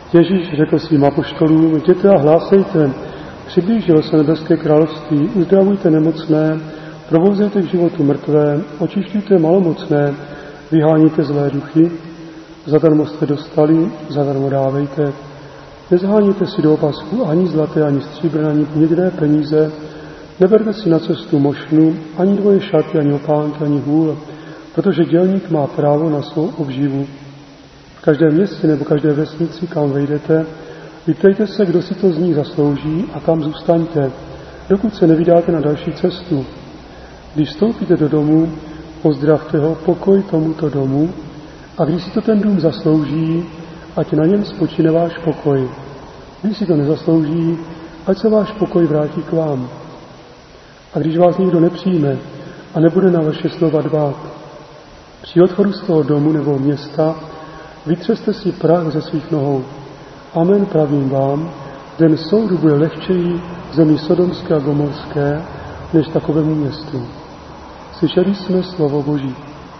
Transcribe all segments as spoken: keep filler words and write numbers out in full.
Ježíš řekl svým apoštolům, jděte a hlásejte, přiblížilo se nebeské království, uzdravujte nemocné, probouzejte k životu mrtvé, očišťujte malomocné, vyháníte zlé duchy, zadarmo jste dostali, zadarmo dávejte. Nezháníte si do opasku ani zlaté, ani stříbrné, ani měděné peníze, neberte si na cestu mošnu, ani dvoje šaty, ani opánky, ani hůl, protože dělník má právo na svou obživu. V každém městě nebo každé vesnici, kam vejdete, vyptejte se, kdo si to z nich zaslouží a tam zůstaňte, dokud se nevydáte na další cestu. Když vstoupíte do domu, pozdravte ho, pokoj tomuto domu, a když si to ten dům zaslouží, ať na něm spočine váš pokoj. Když si to nezaslouží, ať se váš pokoj vrátí k vám. A když vás někdo nepřijme a nebude na vaše slova dbát, při odchodu z toho domu nebo města vytřeste si prach ze svých nohou. Amen, pravím vám, den soudu bude lehčeji v zemi sodomské a gomorské, než takovému městu. Slyšeli jsme slovo Boží.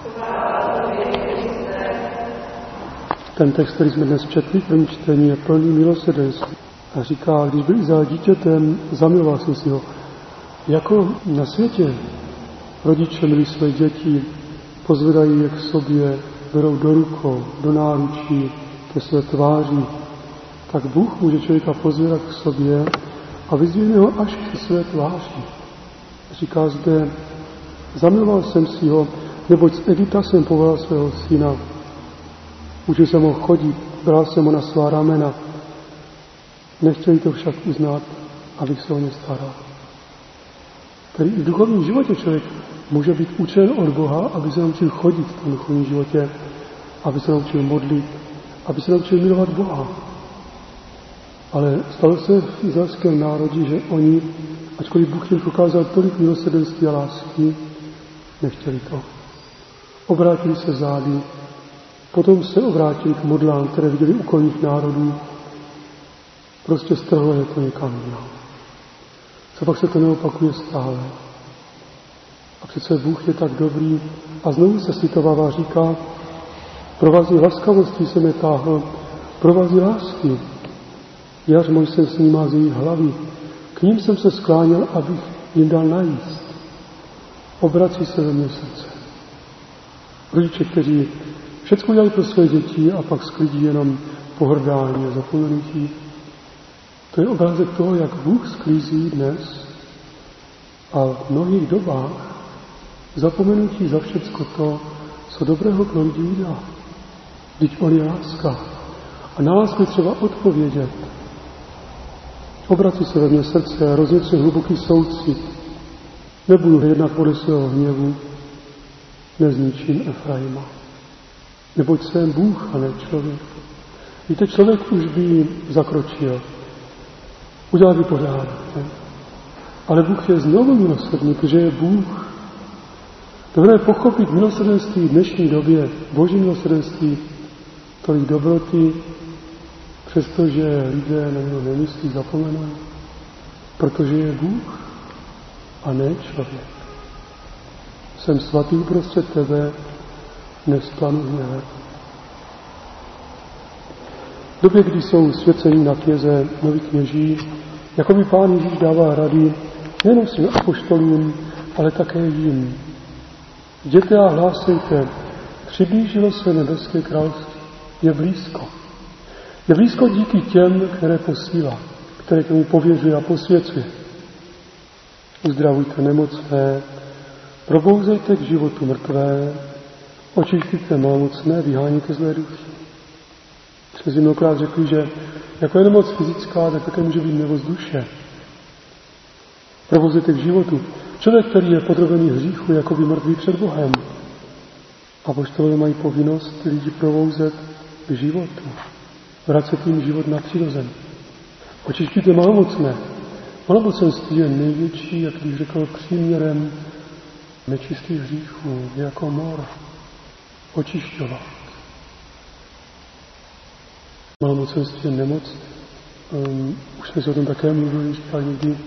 Ten text, který jsme dnes četli, první čtení, je plný milosrdenství. A říká, když byl Izrael dítětem, zamiloval jsem si ho. Jako na světě rodiče milí své děti, pozvedají je k sobě, berou do rukou, do náručí, ke své tváři, tak Bůh může člověka pozvedat k sobě a vyzvěne ho až ke své tváři. Říká zde, zamiloval jsem si ho, neboť z Egypta jsem povolal svého syna. Učil jsem ho chodit, bral jsem ho na svá ramena. Nechtěli to však uznat, abych se o ně staral. Tedy i v duchovním životě člověk může být učen od Boha, aby se naučil chodit v tom duchovním životě, aby se naučil modlit, aby se naučil milovat Boha. Ale stalo se v izraelském národě, že oni, ačkoliv Bůh jim ukázal tolik milosrdenství a lásky, nechtěli to. Obrátili se zády, potom se obrátili k modlám, které viděli u okolních národů. Prostě strhlo je to někam jinam. Co pak se to neopakuje stále. A přece Bůh je tak dobrý a znovu se slitovává, říká, provazí laskavostí jsem je táhl, provazí lásky. Jařmoj jsem snímal z jejich hlavy, k ním jsem se skláněl, abych jim dal najíst. Obrací se ve mně srdce. Rodiče, kteří všechno dělají pro své děti a pak sklidí jenom pohrdání a zapomenutí. To je obrázek toho, jak Bůh sklízí dnes a v mnohých dobách zapomenutí za všecko to, co dobrého pro lidi udělá. Vždyť on je láska. A na lásku je třeba odpovědět. Obrací se ve mně srdce a rozněcuje hluboký soucit. Nebudu jednat podle svého hněvu, nezničím Efraima. Neboť jsem Bůh a ne člověk. Víte, člověk už by zakročil. Udělal by pořádek. Ne? Ale Bůh je znovu milosrdný, protože je Bůh. Dobré pochopit milosrdenství v dnešní době, Boží milosrdenství, tolik dobroty, přestože lidé na něho nemyslí, zapomenou, protože je Bůh a ne člověk. Jsem svatý uprostřed tebe, nesplanu hněvem. V době, kdy jsou svěcení na kněze noví kněží, jako by Pán Ježíš dává rady nejen svým apoštolům, ale také jim. Jděte a hlásejte, přiblížilo se nebeské království, je blízko. Je blízko díky těm, které posílá, které k němu pověřuje a posvěcuje. Uzdravujte nemocné, probouzejte k životu mrtvé, očišťujte malomocné, vyháníte zlé duchy. Jsme si mnohokrát řekli, že jako je nemoc fyzická, tak také může být nemoc duše. Probouzejte k životu. Člověk, který je podrobený hříchu, jako by mrtvý před Bohem. Apoštolové mají povinnost lidi probouzet k životu. Vracet jim život na přirozený. Očišťujte malomocné. Malomocenství je největší, jak bych řekl, příměrem nečistých hříchů, jako mor. Očišťovat. Malomocenství je nemoc. Um, už jsme se o tom také mluvili, říkal někdy,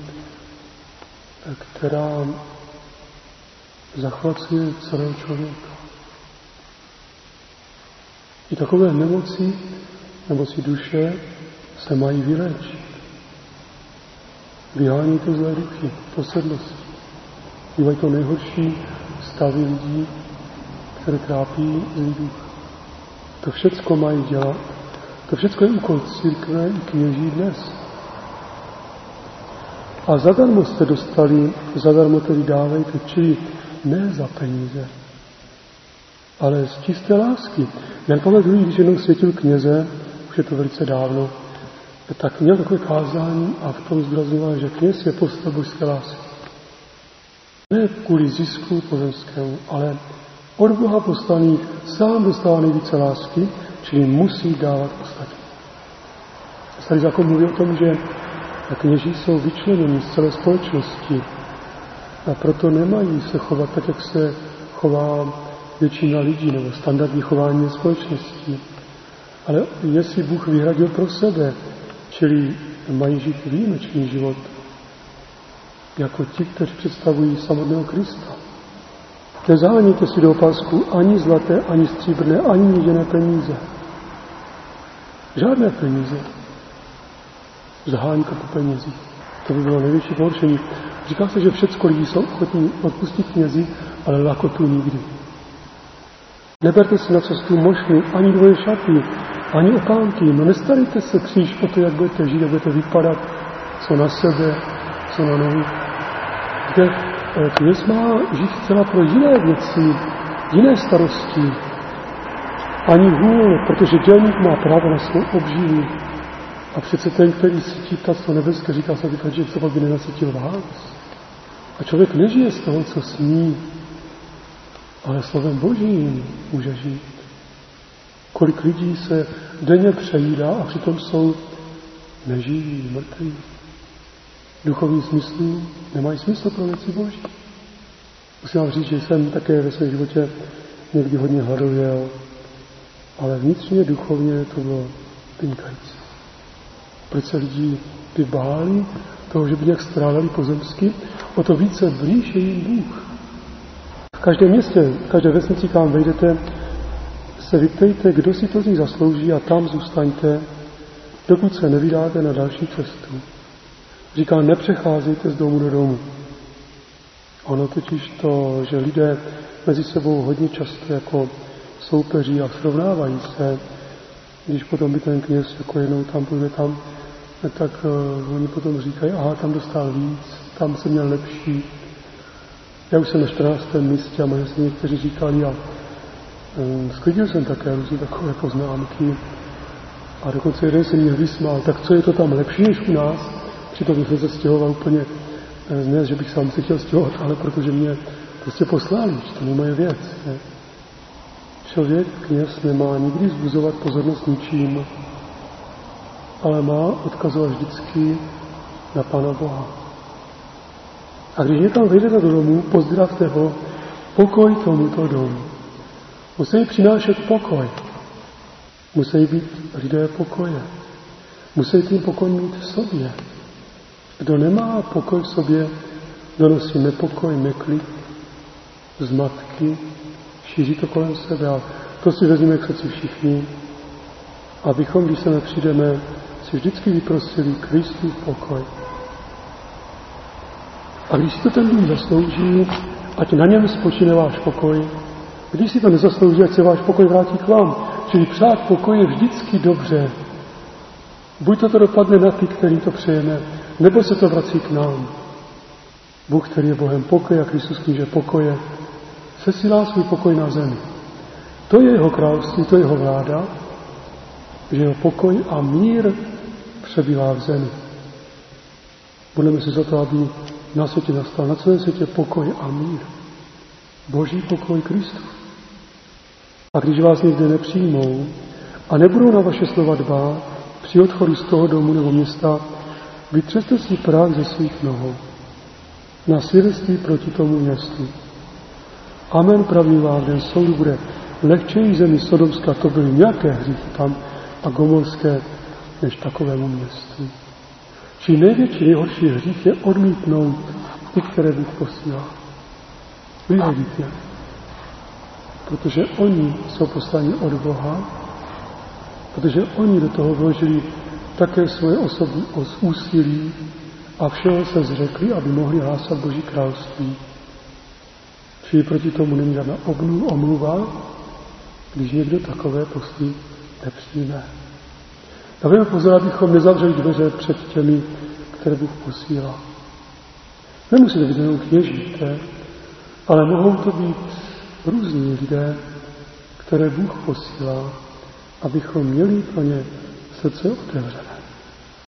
která zachvacuje celého člověka. I takové nemoci nemocí duše se mají vyléčit. Vyhání to zlé duchy, posedlosti. Bývají to nejhorší stavy lidí, které trápí zlý duch. To všecko mají dělat. To všecko je úkol církve i kněží dnes. A zadarmo jste dostali, zadarmo tedy dávejte, čili ne za peníze, ale z čisté lásky. Jan Pavel druhý, když jednou světil kněze, už je to velice dávno, tak měl takové kázání a v tom zdůrazňoval, že kněz je postel božské lásky. Ne kvůli zisku pozemskému, ale od Boha poslaný sám dostává nejvíce lásky, čili musí dávat ostatní. Starý zákon mluví o tom, že kněží jsou vyčleněni z celé společnosti a proto nemají se chovat tak, jak se chová většina lidí nebo standardní chování společnosti. Ale jestli Bůh vyhradil pro sebe, čili mají žít výjimečný život, jako ti, kteří představují samotného Krista. Nezávaníte si do opasku ani zlaté, ani stříbrné, ani měděné peníze. Žádné peníze. Zahání po penězích. To by bylo největší pohoršení. Říká se, že všecko lidi jsou ochotní odpustit knězi, ale lakotu nikdy. Neberte si na cestu mošnu, ani dvoje šaty, ani opánky. No nestarejte se příliš o to, jak budete žít, jak budete vypadat, co na sebe, co na nohy. Kde kněz má žít zcela pro jiné věci, jiné starosti. Ani hůl, protože dělník má právo na svou obživu. A přece ten, který sytí ptactvo nebeské, říká se, že co by nenasytil vás. A člověk nežije z toho, co sní, ale slovem Božím může žít. Kolik lidí se denně přejídá a přitom jsou neživí, mrtví. Duchovní smyslu nemají smysl pro věci Boží. Musím vám říct, že jsem také ve svém životě někdy hodně hladověl, ale vnitřně, duchovně to bylo vynikající. Proč se lidi vybáli toho, že by nějak strádali pozemsky, o to více blíž je jim Bůh. V každém městě, v každé vesnici, kam vejdete, se vyptejte, kdo si to z nich zaslouží a tam zůstaňte, dokud se nevydáte na další cestu. Říká, nepřecházejte z domu do domu. Ono totiž to, že lidé mezi sebou hodně často jako soupeří a srovnávají se, když potom by ten kněz jako jednou tam půjde tam, tak uh, oni potom říkají, aha, tam dostal víc, tam jsem měl lepší. Já už jsem na čtrnáctém místě a možná si někteří říkali, a um, sklidil jsem také různě takové poznámky a dokonce jeden se mě vysmál, tak co je to tam lepší než u nás? Přitom jsem se stěhoval úplně, ne, že bych sám se chtěl stěhovat, ale protože mě prostě poslali, že to není moje věc. Ne? Člověk, kněz, nemá nikdy vzbuzovat pozornost ničím, ale má odkazovat vždycky na Pána Boha. A když někam vejdete do domu, pozdravte ho, pokoj tomuto domu. Musí přinášet pokoj. Musí být lidé pokoje. Musí tím pokoj mít v sobě. Kdo nemá pokoj v sobě, donosí nepokoj, neklid, zmatky, šíří to kolem sebe. A to si vezmeme k srdci všichni, abychom, když se nepřijdeme, si vždycky vyprosili Kristův pokoj. A když si to ten dům zaslouží, ať na něm spočine váš pokoj. Když si to nezaslouží, ať se váš pokoj vrátí k vám. Čili přát pokoj je vždycky dobře. Buď to, to dopadne na ty, kterým to přejeme, nebo se to vrací k nám. Bůh, který je Bohem pokoje a Kristus kníže pokoje, sesílá svůj pokoj na zemi. To je jeho království, to je jeho vláda, že jeho pokoj a mír přebývá v zemi. Budeme si za to, aby na světě nastal, na celém světě pokoj a mír. Boží pokoj Kristus. A když vás někde nepřijmou a nebudou na vaše slova dbát, při odchodu z toho domu nebo města, vytřeste si prach ze svých nohou na svědectví proti tomu městu. Amen, pravím vám, den soudu bude lehčeji zemi Sodomská, to byly nějaké hříchy tam, a Gomorské, než takovému městu. Čili největší, nejhorší hřích je odmítnout ty, které Bůh posílá. Vyhodit je. Protože oni jsou poslani od Boha protože oni do toho vložili také svoje osobní úsilí a všeho se zřekli, aby mohli hlásat Boží království. Čili proti tomu není žádná omluva, když někdo takové posty nepřijme. Dávejme pozor, abychom nezavřeli dveře před těmi, které Bůh posílá. Nemusí to být jenom kněží, ale mohou to být různí lidé, které Bůh posílá, abychom měli pro ně srdce otevřené.